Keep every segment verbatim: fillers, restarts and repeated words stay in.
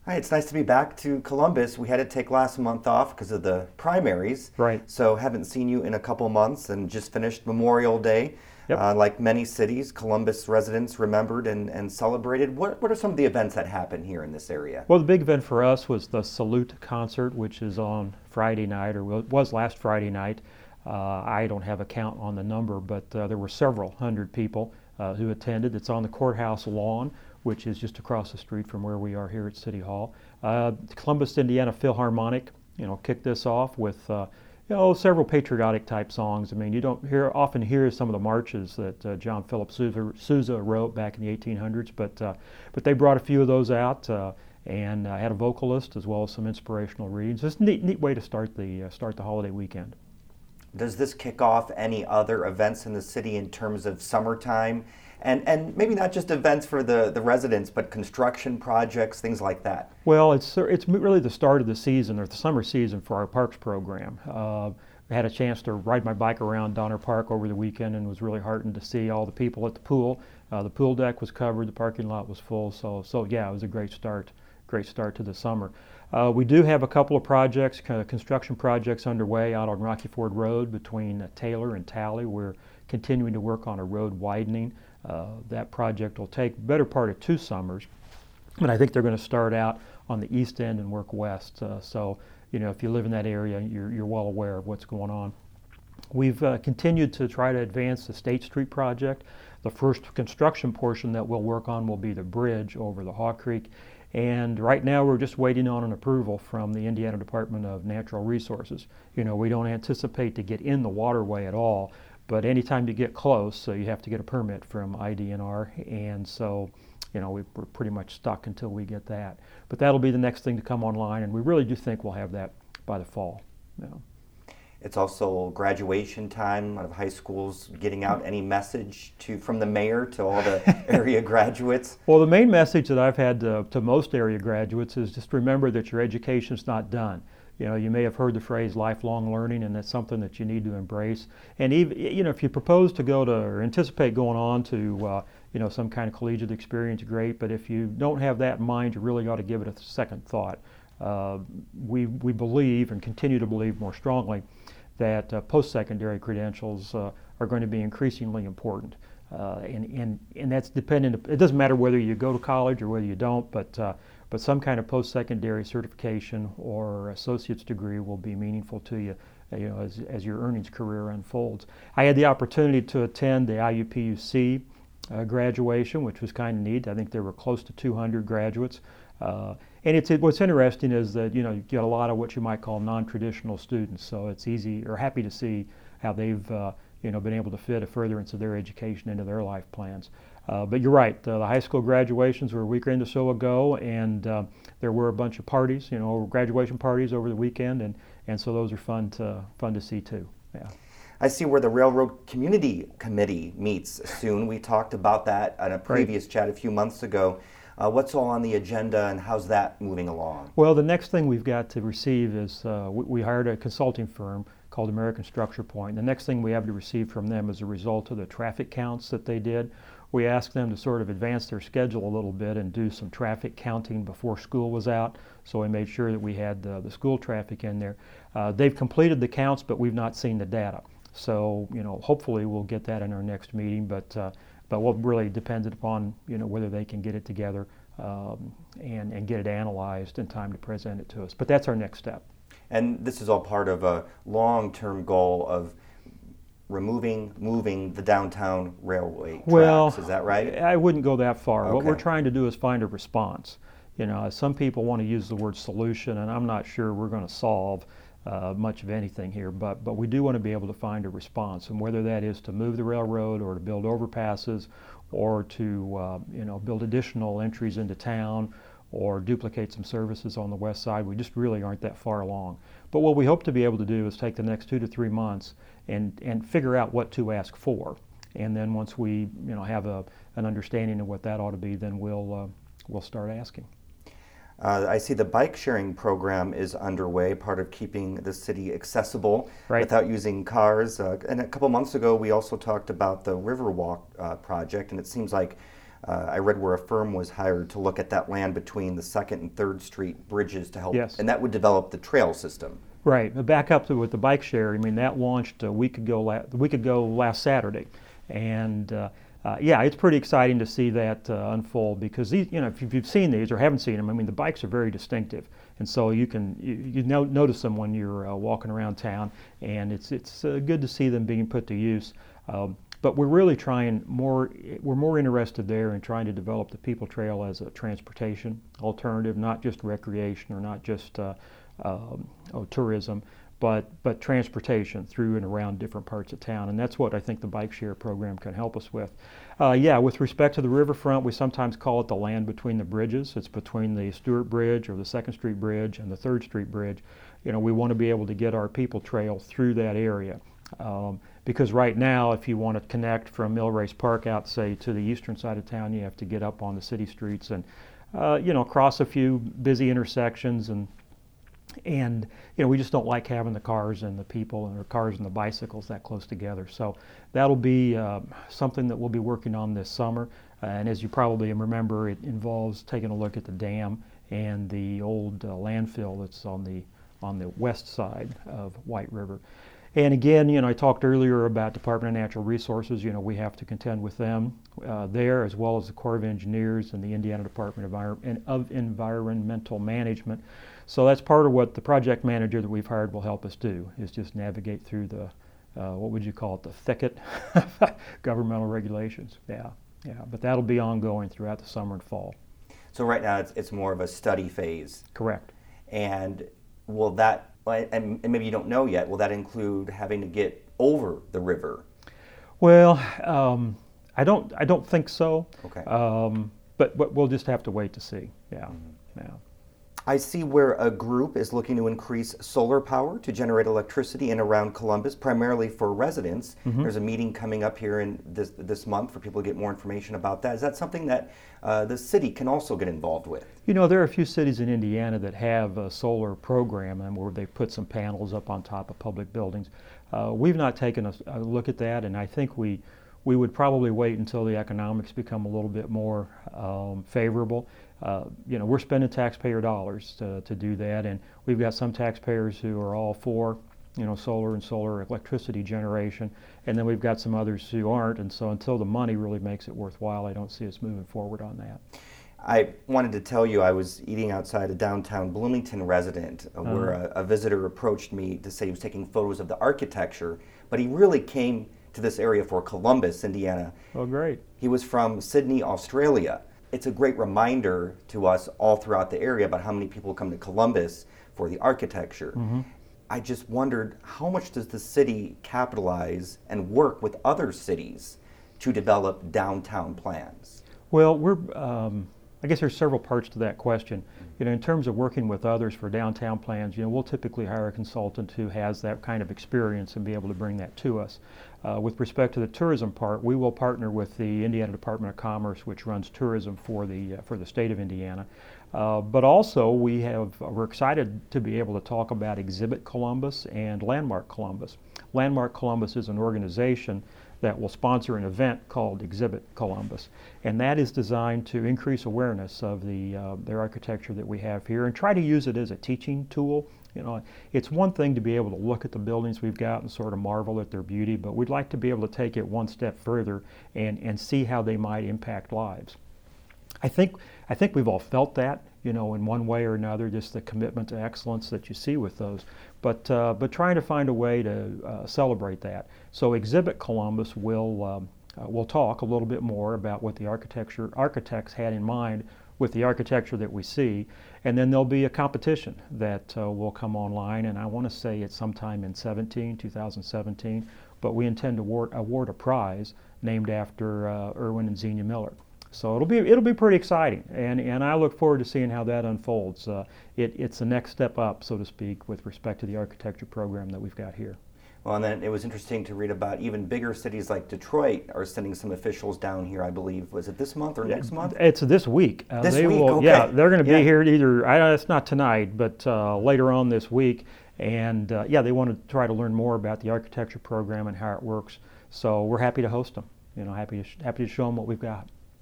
Hi, it's nice to be back to Columbus. We had to take last month off because of the primaries. Right. So haven't seen you in a couple months and just finished Memorial Day. Yep. Uh, like many cities, Columbus residents remembered and, and celebrated. What, what are some of the events that happen here in this area? Well, the big event for us was the Salute concert, which is on Friday night, or it was last Friday night. Uh, I don't have a count on the number, but uh, there were several hundred people uh, who attended. It's on the courthouse lawn, which is just across the street from where we are here at City Hall. Uh, Columbus, Indiana Philharmonic, you know, kicked this off with, uh, you know, several patriotic type songs. I mean, you don't hear often hear some of the marches that uh, John Philip Sousa, Sousa wrote back in the eighteen hundreds, but uh, but they brought a few of those out uh, and uh, had a vocalist as well as some inspirational readings. It's a neat, neat way to start the uh, start the holiday weekend. Does this kick off any other events in the city in terms of summertime? And, and maybe not just events for the, the residents, but construction projects, things like that? Well, it's it's really the start of the season, or the summer season, for our parks program. Uh, I had a chance to ride my bike around Donner Park over the weekend and was really heartened to see all the people at the pool. Uh, the pool deck was covered, the parking lot was full, so so yeah, it was a great start, great start to the summer. Uh, we do have a couple of projects, kind of construction projects underway out on Rocky Ford Road between uh, Taylor and Talley. We're continuing to work on a road widening. Uh, that project will take the better part of two summers, and I think they're going to start out on the east end and work west. Uh, so, you know, if you live in that area, you're, you're well aware of what's going on. We've uh, continued to try to advance the State Street project. The first construction portion that we'll work on will be the bridge over the Haw Creek. And right now we're just waiting on an approval from the Indiana Department of Natural Resources. You know, we don't anticipate to get in the waterway at all, but anytime you get close, so you have to get a permit from I D N R, and so, you know, we're pretty much stuck until we get that. But that'll be the next thing to come online, and we really do think we'll have that by the fall. You know. It's also graduation time out of high schools. Getting out any message to from the mayor to all the area graduates? Well, the main message that I've had to, to most area graduates is just remember that your education's not done. You know, you may have heard the phrase lifelong learning, and that's something that you need to embrace. And even, you know, if you propose to go to or anticipate going on to, uh, you know, some kind of collegiate experience, great. But if you don't have that in mind, you really ought to give it a second thought. Uh, we we believe and continue to believe more strongly that uh, post-secondary credentials uh, are going to be increasingly important. Uh, and, and, and that's dependent, it doesn't matter whether you go to college or whether you don't, but, uh, but some kind of post-secondary certification or associate's degree will be meaningful to you, you know, as, as your earnings career unfolds. I had the opportunity to attend the I U P U C uh, graduation, which was kind of neat. I think there were close to two hundred graduates. Uh, and it's, it, what's interesting is that, you know, you get a lot of what you might call non-traditional students, so it's easy or happy to see how they've uh, you know, been able to fit a furtherance of their education into their life plans. Uh, but you're right, uh, the high school graduations were a week or so ago, and uh, there were a bunch of parties, you know, graduation parties over the weekend, and, and so those are fun to, fun to see too. Yeah. I see where the Railroad Community Committee meets soon. We talked about that on a previous right. chat a few months ago. Uh, what's all on the agenda, and how's that moving along? Well, the next thing we've got to receive is uh, we, we hired a consulting firm called American Structure Point. The next thing we have to receive from them is a result of the traffic counts that they did. We asked them to sort of advance their schedule a little bit and do some traffic counting before school was out, so we made sure that we had uh, the school traffic in there. Uh, they've completed the counts, but we've not seen the data. So, you know, hopefully we'll get that in our next meeting, but uh, but what really depends upon, you know, whether they can get it together um, and, and get it analyzed in time to present it to us. But that's our next step. And this is all part of a long-term goal of removing, moving the downtown railway tracks. Well, is that right? I wouldn't go that far. Okay. What we're trying to do is find a response. You know, some people want to use the word solution, and I'm not sure we're going to solve uh, much of anything here, but, but we do want to be able to find a response, and whether that is to move the railroad or to build overpasses or to, uh, you know, build additional entries into town or duplicate some services on the west side. We just really aren't that far along. But what we hope to be able to do is take the next two to three months and, and figure out what to ask for. And then once we, you know, have a, an understanding of what that ought to be, then we'll, uh, we'll start asking. Uh, I see the bike sharing program is underway, part of keeping the city accessible right. without using cars. Uh, and a couple months ago, we also talked about the Riverwalk uh, project, and it seems like uh, I read where a firm was hired to look at that land between the Second and Third Street bridges to help, Yes. and that would develop the trail system. Right. But back up to with the bike share. I mean, that launched a week ago. La- a week ago last Saturday, and uh, uh, yeah, it's pretty exciting to see that uh, unfold because these, you know, if you've seen these or haven't seen them, I mean, the bikes are very distinctive, and so you can you, you no- notice them when you're uh, walking around town, and it's it's uh, good to see them being put to use. Um, but we're really trying more. We're more interested there in trying to develop the People Trail as a transportation alternative, not just recreation or not just uh, um, oh, tourism, but but transportation through and around different parts of town, and that's what I think the bike share program can help us with. Uh, yeah, with respect to the riverfront, we sometimes call it the land between the bridges. It's between the Stewart Bridge or the Second Street Bridge and the Third Street Bridge. You know, we want to be able to get our People Trail through that area. Um, because right now, if you want to connect from Millrace Park out, say, to the eastern side of town, you have to get up on the city streets and, uh, you know, cross a few busy intersections and And you know, we just don't like having the cars and the people and the cars and the bicycles that close together. So that'll be uh, something that we'll be working on this summer. Uh, and as you probably remember, it involves taking a look at the dam and the old uh, landfill that's on the on the west side of White River. And again, you know, I talked earlier about Department of Natural Resources. You know, we have to contend with them uh, there, as well as the Corps of Engineers and the Indiana Department of, Envir- of Environmental Management. So that's part of what the project manager that we've hired will help us do, is just navigate through the, uh, what would you call it, the thicket of governmental regulations. Yeah, yeah, but that'll be ongoing throughout the summer and fall. So right now it's, it's more of a study phase. Correct. And will that, and maybe you don't know yet, will that include having to get over the river? Well, um, I don't I don't think so. Okay. Um, but, but we'll just have to wait to see. Yeah, Mm-hmm. yeah. I see where a group is looking to increase solar power to generate electricity in and around Columbus, primarily for residents. Mm-hmm. There's a meeting coming up here in this this month for people to get more information about that. Is that something that uh, the city can also get involved with? You know, there are a few cities in Indiana that have a solar program and where they put some panels up on top of public buildings. Uh, we've not taken a, a look at that, and I think we we would probably wait until the economics become a little bit more um, favorable. Uh, you know, we're spending taxpayer dollars to, to do that, and we've got some taxpayers who are all for, you know, solar and solar electricity generation, and then we've got some others who aren't, and so until the money really makes it worthwhile, I don't see us moving forward on that. I wanted to tell you I was eating outside a downtown Bloomington resident uh, uh-huh. where a, a visitor approached me to say he was taking photos of the architecture, but he really came to this area for Columbus, Indiana. Oh, great. He was from Sydney, Australia. It's a great reminder to us all throughout the area about how many people come to Columbus for the architecture. Mm-hmm. I just wondered, how much does the city capitalize and work with other cities to develop downtown plans? Well, we're, um, I guess there's several parts to that question. You know, in terms of working with others for downtown plans, you know, we'll typically hire a consultant who has that kind of experience and be able to bring that to us. Uh, with respect to the tourism part, we will partner with the Indiana Department of Commerce, which runs tourism for the uh, for the state of Indiana. Uh, but also, we have we're excited to be able to talk about Exhibit Columbus and Landmark Columbus. Landmark Columbus is an organization that will sponsor an event called Exhibit Columbus, and that is designed to increase awareness of the uh, their architecture that we have here and try to use it as a teaching tool. You know, it's one thing to be able to look at the buildings we've got and sort of marvel at their beauty, but we'd like to be able to take it one step further and, and see how they might impact lives. I think I think we've all felt that, you know, in one way or another, just the commitment to excellence that you see with those. But uh, but trying to find a way to uh, celebrate that. So Exhibit Columbus will um, uh, will talk a little bit more about what the architecture architects had in mind with the architecture that we see, and then there'll be a competition that uh, will come online, and I want to say it's sometime in seventeen, two thousand seventeen, but we intend to award, award a prize named after uh, Irwin and Xenia Miller. So it'll be it'll be pretty exciting, and, and I look forward to seeing how that unfolds. Uh, it, it's the next step up, so to speak, with respect to the architecture program that we've got here. Well, and then it was interesting to read about even bigger cities like Detroit are sending some officials down here, I believe. Was it this month or yeah, next month? It's this week. Uh, this they week, will, okay. Yeah, they're going to be yeah. here either, I, it's not tonight, but uh, later on this week. And uh, yeah, they want to try to learn more about the architecture program and how it works. So we're happy to host them. You know, happy to, sh- happy to show them what we've got.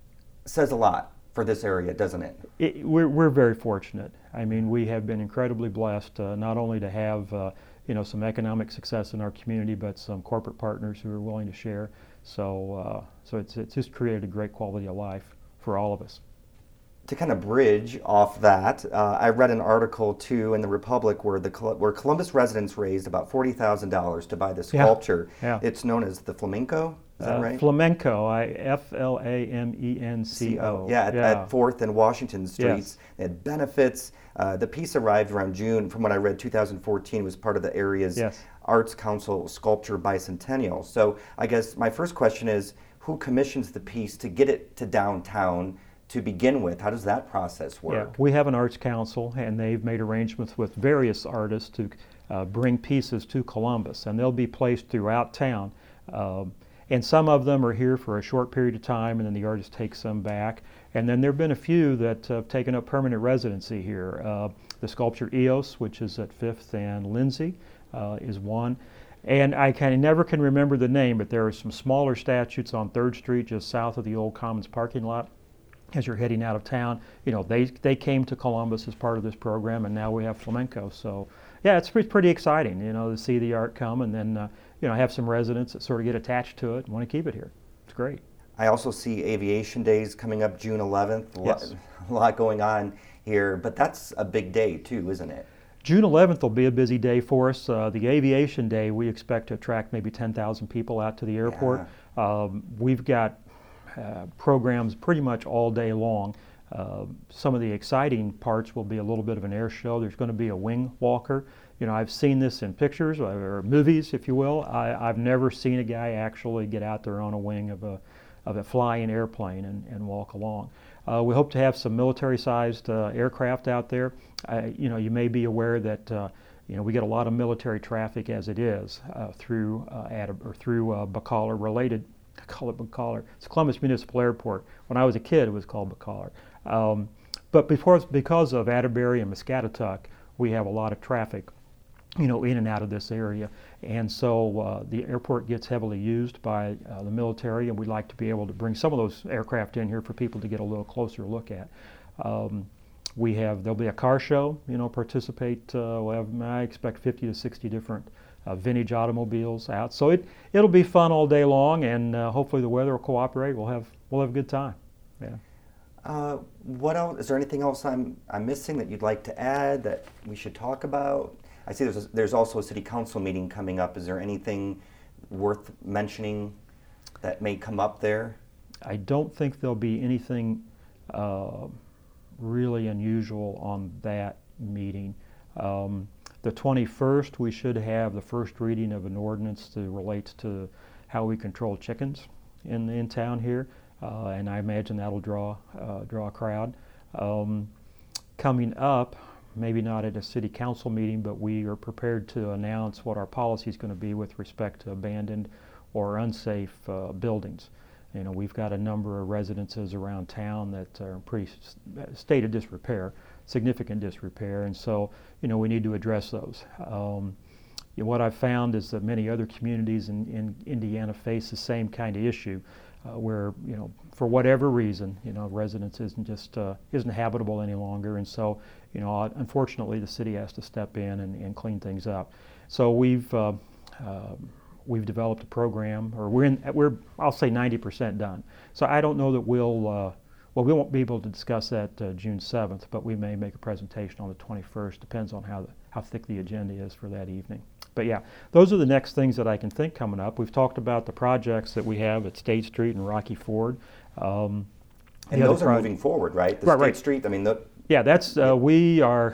says a lot for this area, doesn't it? it we're, we're very fortunate. I mean, we have been incredibly blessed uh, not only to have uh, you know, some economic success in our community, but some corporate partners who are willing to share. So, uh, so it's, it's just created a great quality of life for all of us. To kind of bridge off that, uh, I read an article too in the Republic where the where Columbus residents raised about forty thousand dollars to buy the sculpture. Yeah. Yeah. It's known as the Flamenco. Is that uh, right? Flamenco, I F L A M E N C O. Yeah, at, yeah. at fourth and Washington Streets. Yes. They had benefits. Uh, the piece arrived around June. From what I read, two thousand fourteen was part of the area's yes. Arts Council Sculpture Bicentennial. So I guess my first question is, who commissions the piece to get it to downtown to begin with? How does that process work? Yeah, we have an arts council, and they've made arrangements with various artists to uh, bring pieces to Columbus, and they'll be placed throughout town. Um, and some of them are here for a short period of time, and then the artist takes them back. And then there have been a few that have taken up permanent residency here. Uh, the sculpture Eos, which is at fifth and Lindsay, uh, is one. And I kind of never can remember the name, but there are some smaller statues on third Street, just south of the old Commons parking lot. As you're heading out of town, you know, they they came to Columbus as part of this program, and now we have Flamenco. So, yeah, it's pretty, pretty exciting, you know, to see the art come, and then, uh, you know, have some residents that sort of get attached to it and want to keep it here. It's great. I also see Aviation Days coming up June eleventh. A yes. lot, a lot going on here, but that's a big day too, isn't it? June eleventh will be a busy day for us. Uh, the Aviation Day, we expect to attract maybe ten thousand people out to the airport. Yeah. Um, we've got Uh, programs pretty much all day long. Uh, some of the exciting parts will be a little bit of an air show. There's going to be a wing walker. You know, I've seen this in pictures or movies, if you will. I, I've never seen a guy actually get out there on a wing of a of a flying airplane and, and walk along. Uh, we hope to have some military-sized uh, aircraft out there. I, you know, you may be aware that uh, you know, we get a lot of military traffic as it is uh, through uh, Ad- or through uh, Bacalar related. I call it Bacalar. It's Columbus Municipal Airport. When I was a kid, it was called Bacalar. Um, but before, because of Atterbury and Muscatatuck, we have a lot of traffic, you know, in and out of this area. And so uh, the airport gets heavily used by uh, the military, and we'd like to be able to bring some of those aircraft in here for people to get a little closer look at. Um, we have, there'll be a car show, you know, participate. Uh, we'll have, I expect fifty to sixty different Uh, vintage automobiles out, so it it'll be fun all day long, and uh, hopefully the weather will cooperate. We'll have we'll have a good time. Yeah. Uh, what else? Is there anything else I'm I'm missing that you'd like to add that we should talk about? I see there's a, there's also a city council meeting coming up. Is there anything worth mentioning that may come up there? I don't think there'll be anything uh, really unusual on that meeting. Um, The twenty-first, we should have the first reading of an ordinance that relates to how we control chickens in in town here, uh, and I imagine that'll draw uh, draw a crowd. Um, coming up, maybe not at a city council meeting, but we are prepared to announce what our policy is going to be with respect to abandoned or unsafe uh, buildings. You know, we've got a number of residences around town that are in pretty state of disrepair, significant disrepair, and so, you know, we need to address those. Um, you know, what I've found is that many other communities in, in Indiana face the same kind of issue, uh, where, you know, for whatever reason, you know, residence isn't just uh, isn't habitable any longer, and so, you know, unfortunately, the city has to step in and, and clean things up. So we've uh, uh, We've developed a program, or we're in, we're, I'll say ninety percent done. So I don't know that we'll, uh, well, we won't be able to discuss that uh, June seventh, but we may make a presentation on the twenty-first. Depends on how the, how thick the agenda is for that evening. But yeah, those are the next things that I can think coming up. We've talked about the projects that we have at State Street and Rocky Ford. Um, and those are moving forward, right? The right, State right. Street, I mean, the, yeah, that's uh, we are,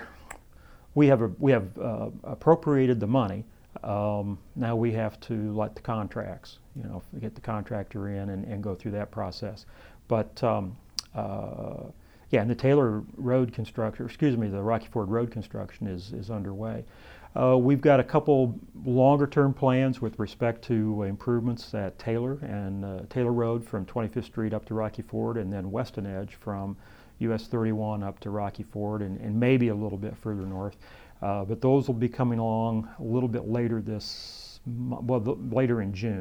we have a, we have uh, appropriated the money. Um, now we have to let the contracts, you know, get the contractor in and, and go through that process. But um, uh, yeah, and the Taylor Road construction, excuse me, the Rocky Ford Road construction is is underway. Uh, we've got a couple longer-term plans with respect to improvements at Taylor and uh, Taylor Road from twenty-fifth Street up to Rocky Ford, and then Weston Edge from U S thirty-one up to Rocky Ford, and, and maybe a little bit further north. Uh, but those will be coming along a little bit later this, well, the, later in June.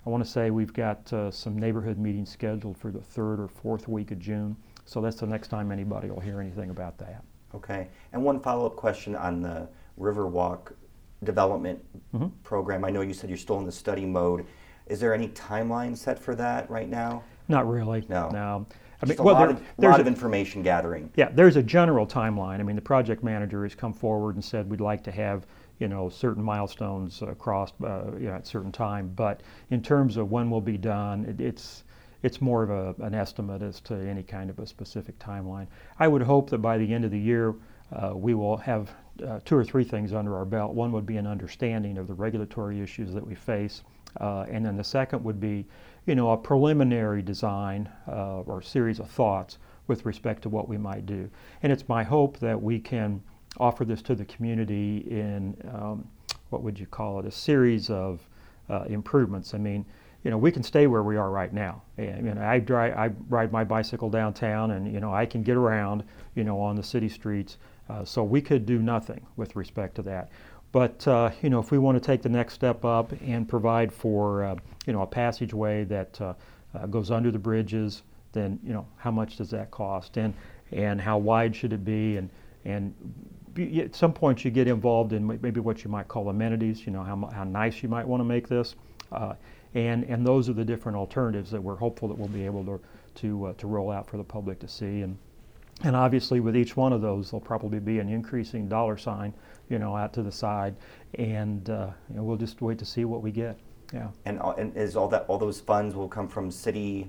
I want to say we've got uh, some neighborhood meetings scheduled for the third or fourth week of June. So that's the next time anybody will hear anything about that. Okay. And one follow-up question on the Riverwalk development mm-hmm. program. I know you said you're still in the study mode. Is there any timeline set for that right now? Not really. No. No. I Just mean, a well, lot, there, of, there's lot a, of information gathering. Yeah, there's a general timeline. I mean, the project manager has come forward and said we'd like to have, you know, certain milestones uh, crossed uh, you know, at a certain time. But in terms of when we'll be done, it, it's it's more of a, an estimate as to any kind of a specific timeline. I would hope that by the end of the year uh, we will have uh, two or three things under our belt. One would be an understanding of the regulatory issues that we face, uh, and then the second would be, you know, a preliminary design uh, or series of thoughts with respect to what we might do. And it's my hope that we can offer this to the community in, um, what would you call it, a series of uh, improvements. I mean, you know, we can stay where we are right now. And, you know, I, drive, I ride my bicycle downtown and, you know, I can get around, you know, on the city streets. Uh, so we could do nothing with respect to that. But, uh, you know, if we want to take the next step up and provide for, uh, you know, a passageway that uh, uh, goes under the bridges, then, you know, how much does that cost? And and how wide should it be? And, and be, at some point you get involved in maybe what you might call amenities, you know, how, how nice you might want to make this. Uh, and, and those are the different alternatives that we're hopeful that we'll be able to, to, uh, to roll out for the public to see. And, and obviously with each one of those, there'll probably be an increasing dollar sign, you know, out to the side, and uh, you know, we'll just wait to see what we get. Yeah. And and is all that all those funds will come from city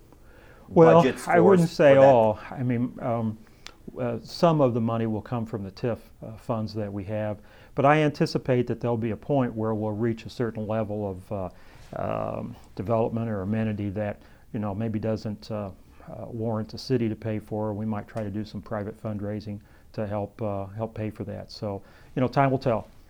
well, budgets? I wouldn't say all. I mean, um, uh, some of the money will come from the T I F uh, funds that we have, but I anticipate that there'll be a point where we'll reach a certain level of uh, um, development or amenity that, you know, maybe doesn't uh, uh, warrant the city to pay for. We might try to do some private fundraising to help uh, help pay for that. So, you know, time will tell.